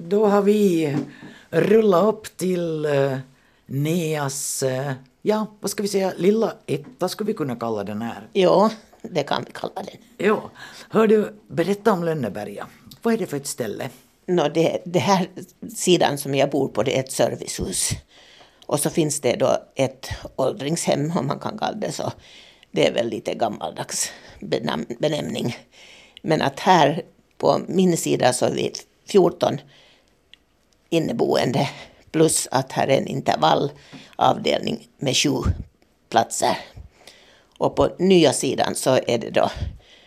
Då har vi rullat upp till Neas, ja, vad ska vi säga, lilla etta skulle vi kunna kalla den här. Ja, det kan vi kalla den. Ja, hör du, berätta om Lönneberga. Vad är det för ett ställe? Det här sidan som jag bor på, det är ett servicehus. Och så finns det då ett åldringshem, om man kan kalla det så. Det är väl lite gammaldags benämning. Men att här på min sida så är vi 14 inneboende. Plus att här är en intervallavdelning med 7 platser. Och på nya sidan så är det då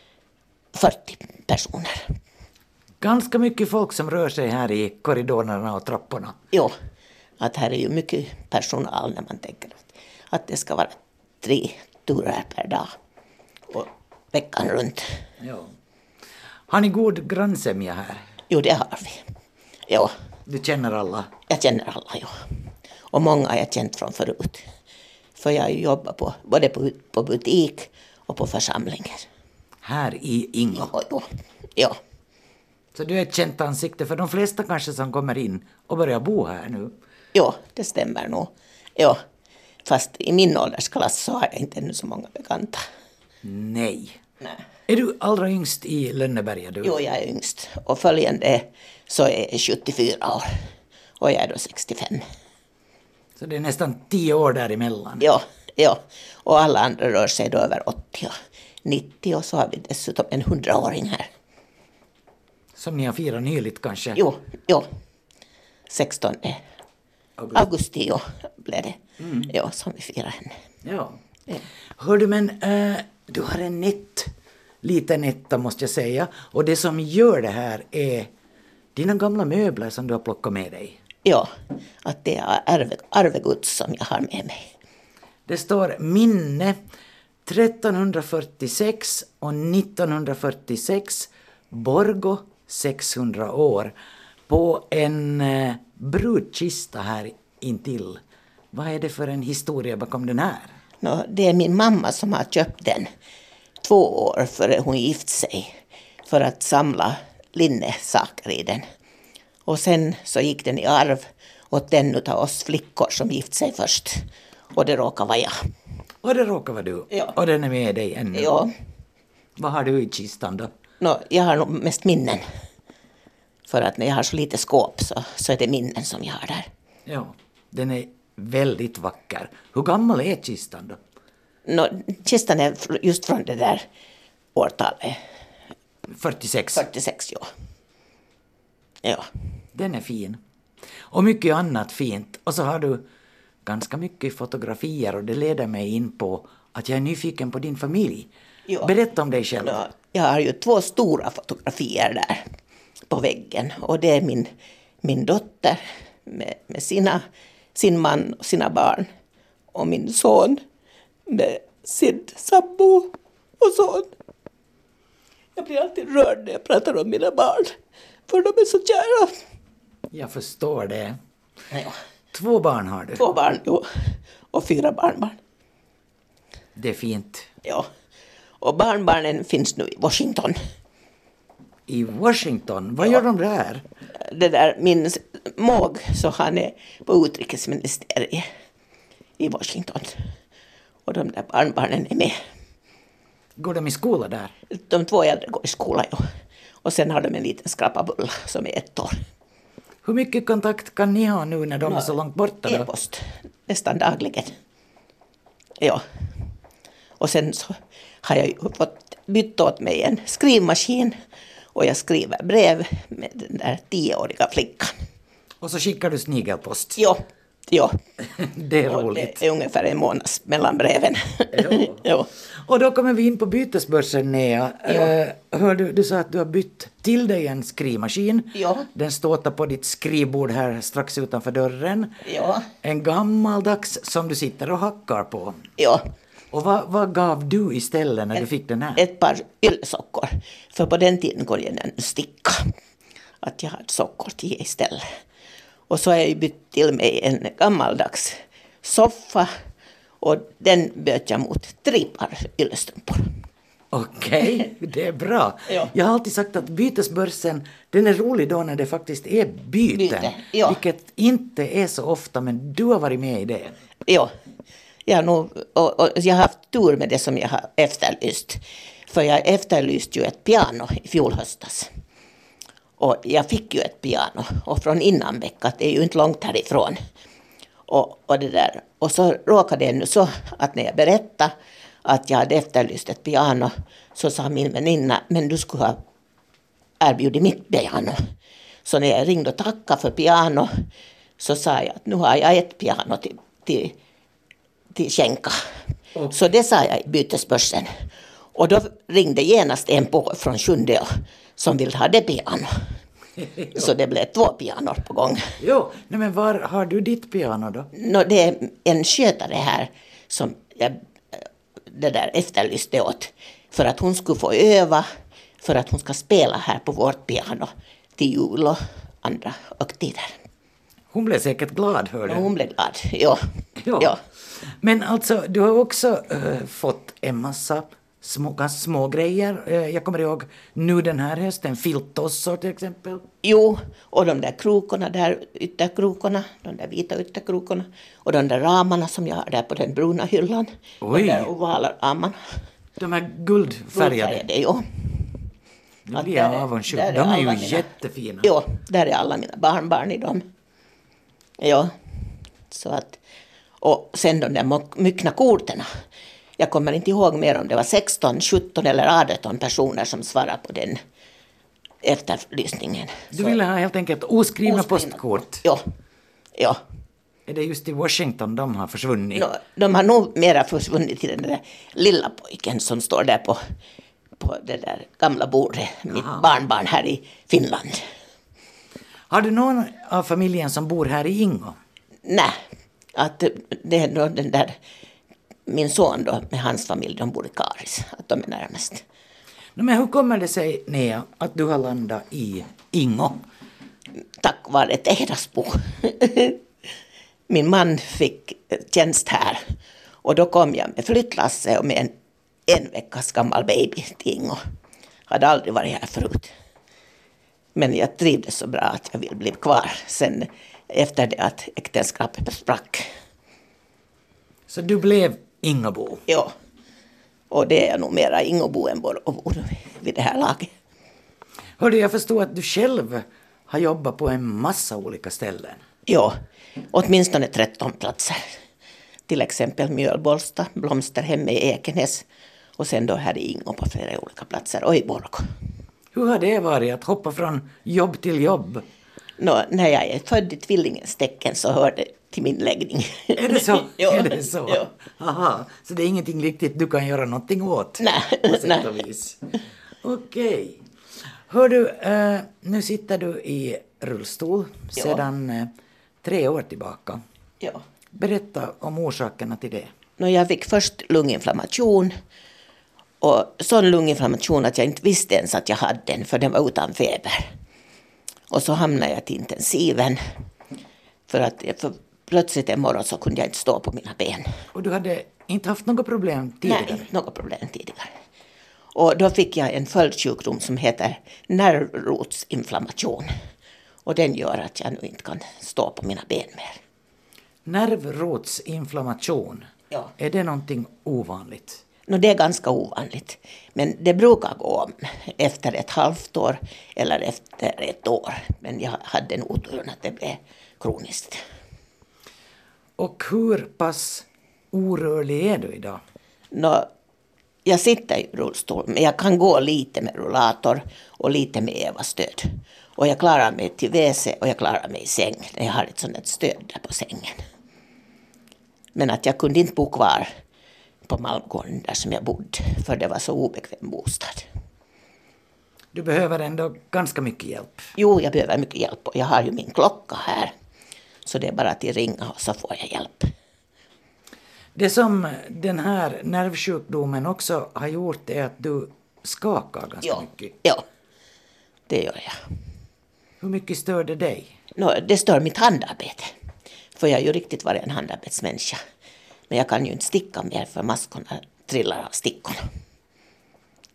40 personer. Ganska mycket folk som rör sig här i korridorerna och trapporna. Jo, att här är ju mycket personal när man tänker att det ska vara 3 turer per dag. Och veckan runt. Ja. Har ni god grannsämja här? Jo, det har vi. Jo. Du känner alla? Jag känner alla, jo. Och många har jag känt från förut. För jag har ju jobbat både på butik och på församlingar. Här i Ingo? Ja. Så du är ett känt ansikte för de flesta kanske som kommer in och börjar bo här nu? Ja, det stämmer nog. Ja. Fast i min åldersklass så har jag inte ännu så många bekanta. Nej. Är du allra yngst i Lönneberga? Du? Jo, jag är yngst. Och följande så är jag 74 år. Och jag är då 65. Så det är nästan 10 år däremellan? Ja. Och alla andra rör sig då över 80 och 90. Och så har vi dessutom en 100-åring här. Som ni har firat nyligt kanske? Jo. 16 augusti blev det. Ja, som vi firar henne. Ja. Hör du, men du har en liten etta måste jag säga. Och det som gör det här är dina gamla möbler som du har plockat med dig. Ja, att det är arvegods som jag har med mig. Det står minne 1346 och 1946, Borgo 600 år, på en brudkista här intill. Vad är det för en historia bakom den här? Det är min mamma som har köpt den 2 år före hon gift sig för att samla linnesaker i den. Och sen så gick den i arv åt den av oss flickor som gift sig först. Och det råkade vara jag. Och det råkade vara du? Ja. Och den är med dig ännu? Ja. Vad har du i kistan då? Jag har nog mest minnen. För att när jag har så lite skåp så är det minnen som jag har där. Ja, den är väldigt vacker. Hur gammal är kistan då? Kistan är just från det där årtalet. 46? 46, ja. Den är fin. Och mycket annat fint. Och så har du ganska mycket fotografier och det leder mig in på att jag är nyfiken på din familj. Ja. Berätta om dig själv. Jag har ju 2 stora fotografier där på väggen. Och det är min dotter med sin man och sina barn. Och min son med sin sambo och son. Jag blir alltid rörd när jag pratar om mina barn. För de är så kära. Jag förstår det. Ja. 2 barn har du? 2 barn, jo. Och 4 barnbarn. Det är fint. Ja. Och barnbarnen finns nu i Washington. I Washington? Vad gör de där? Det där, min måg, så han är på utrikesministeriet i Washington. Och de där barnbarnen är med. Går de i skola där? De 2 äldre går i skola, ja. Och sen har de en liten skrapabulla som är 1 år. Hur mycket kontakt kan ni ha nu när de är så långt borta då? E-post, nästan dagligen. Ja. Och sen så har jag ju fått bytt åt mig en skrivmaskin. Och jag skriver brev med den där 10-åriga flickan. Och så skickar du snigelpost? Ja. Det är roligt. Det är ungefär en månads mellan breven. Ja. Och då kommer vi in på bytesbörsen, Nea. Hör du sa att du har bytt till dig en skrivmaskin. Ja. Den står på ditt skrivbord här strax utanför dörren. Ja. En gammaldags som du sitter och hackar på. Ja. Och vad gav du istället när du fick den här? Ett par yllesockor. För på den tiden går jag en sticka. Att jag hade sockor till istället. Och så har jag bytt till mig en gammaldags soffa. Och den bytte jag mot 3 par yllestrumpor. Okej, det är bra. Ja. Jag har alltid sagt att bytesbörsen, den är rolig då när det faktiskt är byten. Ja. Vilket inte är så ofta, men du har varit med i det. Ja, och jag har haft tur med det som jag har efterlyst. För jag efterlyste ju ett piano i fjol höstas. Och jag fick ju ett piano. Och från Innanbäcka, det är ju inte långt härifrån. Och det där. Och så råkade det nu så att när jag berättade att jag hade efterlyst ett piano, så sa min väninna, men du skulle ha erbjudit mitt piano. Så när jag ringde och tackade för piano, så sa jag att nu har jag ett piano till skänka. Så det sa jag i bytesbörsen. Och då ringde genast en på från Sjundeå som ville ha det piano. Så det blev 2 pianor på gång. Jo, nej men var har du ditt piano då? Det är en skötare här som jag det där efterlyste åt. För att hon skulle få öva, för att hon ska spela här på vårt piano till jul och andra högtider. Hon blev säkert glad, hörde. Hon blev glad, ja. Ja. Men alltså, du har också fått en massa ganska små grejer. Jag kommer ihåg nu den här hösten, filttossor till exempel. Jo, och de där krokorna där, ytterkrokorna, de där vita ytterkrokorna. Och de där ramarna som jag har där på den bruna hyllan. Oj. De där ovala ramarna. De här guldfärgade. Ja. Nu blir jag avundsjuk. De är ju jättefina. Ja, där är alla mina barnbarn i dem. Ja, så att. Och sen de där myckna korten. Jag kommer inte ihåg mer om det var 16, 17 eller 18 personer som svarade på den efterlysningen. Du ville ha helt enkelt oskrivna postkort. Ja. Är det just i Washington de har försvunnit? De har nog mera försvunnit till den där lilla pojken som står där på det där gamla bordet. Mitt barnbarn här i Finland. Har du någon av familjen som bor här i Ingo? Nej, att det är då den där min son då med hans familj, de bor i Karis, att de är närmast. Men hur kommer det sig, Nea, att du har landat i Ingo? Tack vare Tehdasbo. Min man fick tjänst här och då kom jag med flyttlasse och med en veckas gammal baby till Ingo. Hade aldrig varit här förut. Men jag trivdes så bra att jag vill bli kvar sen efter det att äktenskapet sprack. Så du blev Ingobo? Ja, och det är nog mera Ingobo än Borgåbo vid det här laget. Hörde, jag förstår att du själv har jobbat på en massa olika ställen. Ja, åtminstone 13 platser. Till exempel Mjölbolsta, Blomsterhem i Ekenäs och sen då här i Ingo på flera olika platser och i Borgå. Hur har det varit att hoppa från jobb till jobb? När jag är född i tvillingens tecken så hör det till min läggning. Är det så? Ja. Är det så? Ja. Aha, så det är ingenting riktigt du kan göra någonting åt? Nej. På sätt och vis. Okej. Hör du, nu sitter du i rullstol sedan 3 år tillbaka. Ja. Berätta om orsakerna till det. Jag fick först lunginflammation. Och sån lunginflammation att jag inte visste ens att jag hade den, för den var utan feber. Och så hamnade jag till intensiven. För plötsligt en morgon så kunde jag inte stå på mina ben. Och du hade inte haft något problem tidigare? Nej, inte något problem tidigare. Och då fick jag en följdsjukdom som heter nervrotsinflammation. Och den gör att jag nu inte kan stå på mina ben mer. Nervrotsinflammation, är det någonting ovanligt? Det är ganska ovanligt. Men det brukar gå om efter ett halvt år eller efter 1 år. Men jag hade en otur att det blev kroniskt. Och hur pass orörlig är du idag? Jag sitter i rullstol, men jag kan gå lite med rullator och lite med Eva-stöd. Och jag klarar mig till WC och jag klarar mig i säng. Jag har ett sådant stöd där på sängen. Men att jag kunde inte bo kvar på Malmgården där som jag bodde, för det var så obekväm bostad. Du behöver ändå ganska mycket hjälp. Jo, jag behöver mycket hjälp och jag har ju min klocka här. Så det är bara att ringa och så får jag hjälp. Det som den här nervsjukdomen också har gjort är att du skakar ganska mycket. Ja, det gör jag. Hur mycket stör det dig? Det stör mitt handarbete. För jag har ju riktigt varit en handarbetsmänniska. Men jag kan ju inte sticka mer för maskorna trillar av stickorna.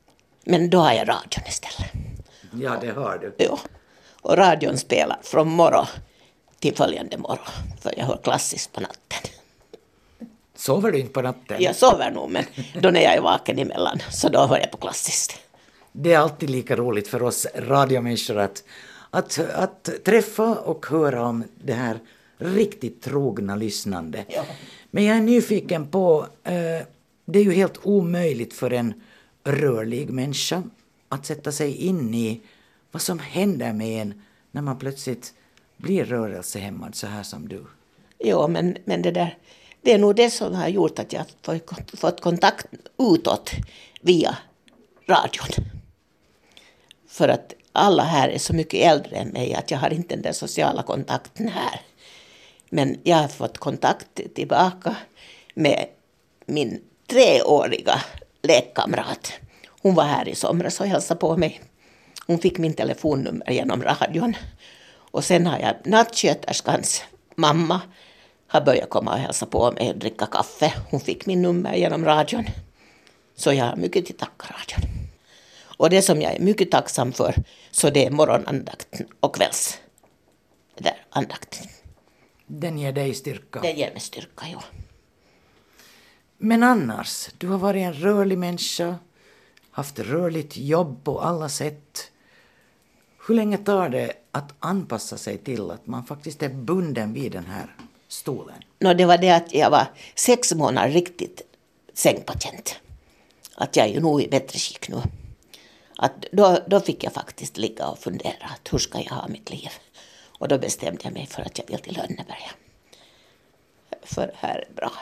Men då har jag radion istället. Ja, det har du. Jo. Och radion spelar från morgon till följande morgon. För jag hör klassiskt på natten. Sover du inte på natten? Jag sover nog, men då när jag är vaken emellan så då hör jag på klassiskt. Det är alltid lika roligt för oss radiomänniskor att träffa och höra om det här riktigt trogna lyssnande. Ja. Men jag är nyfiken på, det är ju helt omöjligt för en rörlig människa att sätta sig in i vad som händer med en när man plötsligt blir rörelsehämmad så här som du. Jo, men det är nog det som har gjort att jag fått kontakt utåt via radion. För att alla här är så mycket äldre än mig att jag har inte den där sociala kontakten här. Men jag har fått kontakt tillbaka med min 3-åriga lekkamrat. Hon var här i somras och hälsade på mig. Hon fick min telefonnummer genom radion. Och sen har jag nattsköterskans mamma har börjat komma och hälsa på mig och dricka kaffe. Hon fick min nummer genom radion. Så jag har mycket till tacka radion. Och det som jag är mycket tacksam för så det är morgonandakten och andakten. Den ger dig styrka. Det ger mig styrka, ja. Men annars, du har varit en rörlig människa, haft rörligt jobb på alla sätt. Hur länge tar det att anpassa sig till att man faktiskt är bunden vid den här stolen? Det var det att jag var 6 månader riktigt sängpatient. Att jag är ju nog i bättre skick nu. Att då fick jag faktiskt ligga och fundera att hur ska jag ha mitt liv. Och då bestämde jag mig för att jag vill till Lönneberga. För här är bra.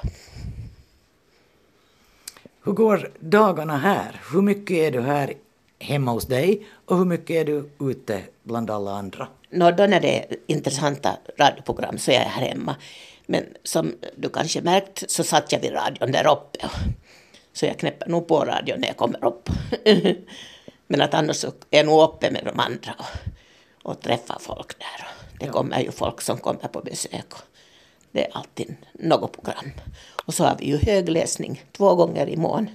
Hur går dagarna här? Hur mycket är du här hemma hos dig och hur mycket är du ute bland alla andra? Då när det är intressanta radioprogram så är jag här hemma. Men som du kanske märkt så satt jag vid radion där uppe. Så jag knäpper nog på radion när jag kommer upp. Men att annars så är jag nog uppe med de andra och träffar folk där. Det kommer ju folk som kommer på besök. Det är alltid något program. Och så har vi ju högläsning 2 gånger i månaden.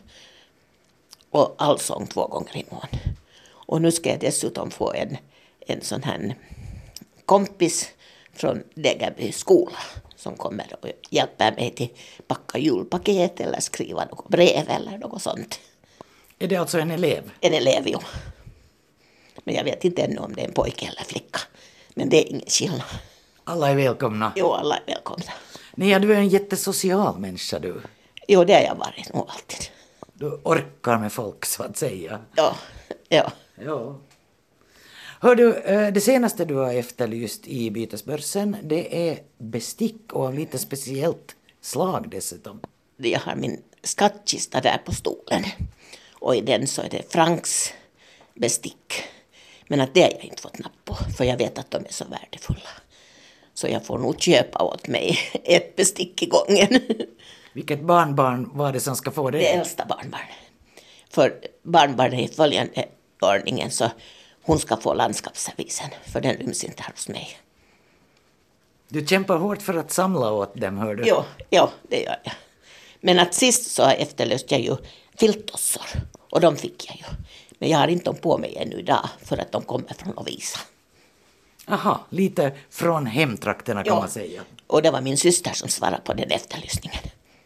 Och allsång 2 gånger i månaden. Och nu ska jag dessutom få en sån här kompis från Degerby skola som kommer och hjälper mig till packa julpaket eller skriva något brev eller något sånt. Är det alltså en elev? En elev, jo. Men jag vet inte ännu om det är en pojke eller flicka. Men det är ingen skillnad. Alla är välkomna. Jo, alla är välkomna. Nej, du är en jättesocial människa du. Jo, det har jag varit nog alltid. Du orkar med folk så att säga. Ja. Ja. Hör du, det senaste du har efterlyst i bytesbörsen, det är bestick och av lite speciellt slag dessutom. Jag har min skattkista där på stolen. Och i den så är det Franks bestick. Men att det har jag inte fått napp på, för jag vet att de är så värdefulla. Så jag får nog köpa åt mig ett bestick i gången. Vilket barnbarn var det som ska få det? Det äldsta barnbarn. För barnbarnet i följande ordningen så hon ska få landskapsservisen, för den ryms inte här hos mig. Du kämpar hårt för att samla åt dem, hör du? Ja, det gör jag. Men att sist så efterlöste jag ju filttossor. Och de fick jag ju. Men jag har inte dem på mig ännu idag för att de kommer från Lovisa. Aha, lite från hemtrakterna kan man säga. Och det var min syster som svarade på den efterlysningen.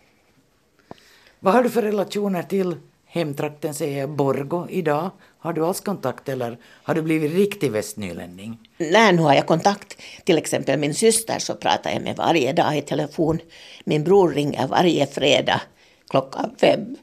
Vad har du för relationer till hemtrakten, säger Borgå, idag? Har du alls kontakt eller har du blivit riktig västnylänning? Nej, nu har jag kontakt. Till exempel min syster så pratar jag med varje dag i telefon. Min bror ringer varje fredag 5:00.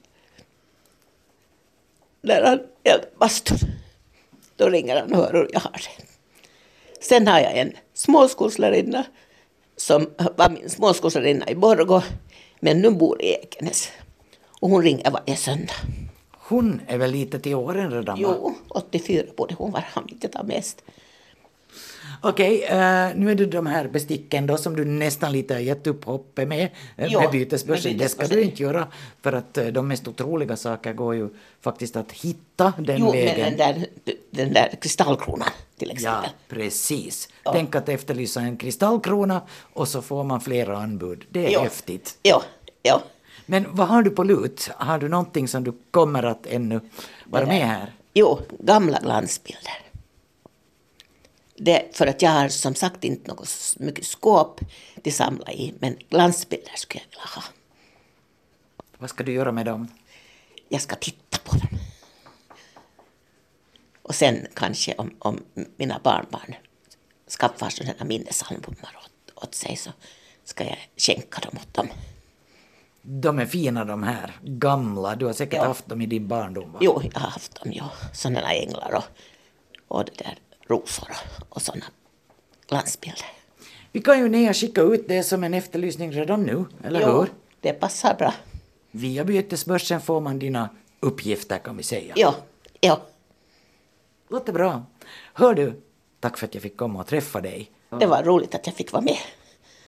När han är bastun. Då ringer han och hör hur jag har det. Sen har jag en småskolslärarinna som var min småskolslärarinna i Borgå. Men nu bor i Ekenäs. Och hon ringer varje söndag. Hon är väl lite till åren redan? Jo, 84 borde hon vara, han inte ta mest. Okej, nu är det de här besticken då som du nästan lite har gett upp hoppet med bytesbörsen. Det ska du inte göra, för att de mest otroliga saker går ju faktiskt att hitta den vägen. Men den där kristallkronan till exempel. Ja, precis. Ja. Tänk att efterlysa en kristallkrona och så får man flera anbud. Det är häftigt. Ja. Men vad har du på lut? Har du någonting som du kommer att ännu vara med här? Jo, gamla glansbilder. Det, för att jag har som sagt inte något mycket skåp att samla i, men glansbilder skulle jag vilja ha. Vad ska du göra med dem? Jag ska titta på dem. Och sen kanske om mina barnbarn skaffar sådana minnesalbumar åt sig så ska jag skänka dem åt dem. De är fina de här, gamla. Du har säkert haft dem i din barndom, va? Jo, jag har haft dem, sådana änglar och det där rosor och sådana glansbilder. Vi kan ju ner skicka ut det som en efterlysning redan nu, eller hur? Det passar bra. Via bytesbörsen får man dina uppgifter, kan vi säga. Ja. Låter bra. Hör du, tack för att jag fick komma och träffa dig. Det var roligt att jag fick vara med.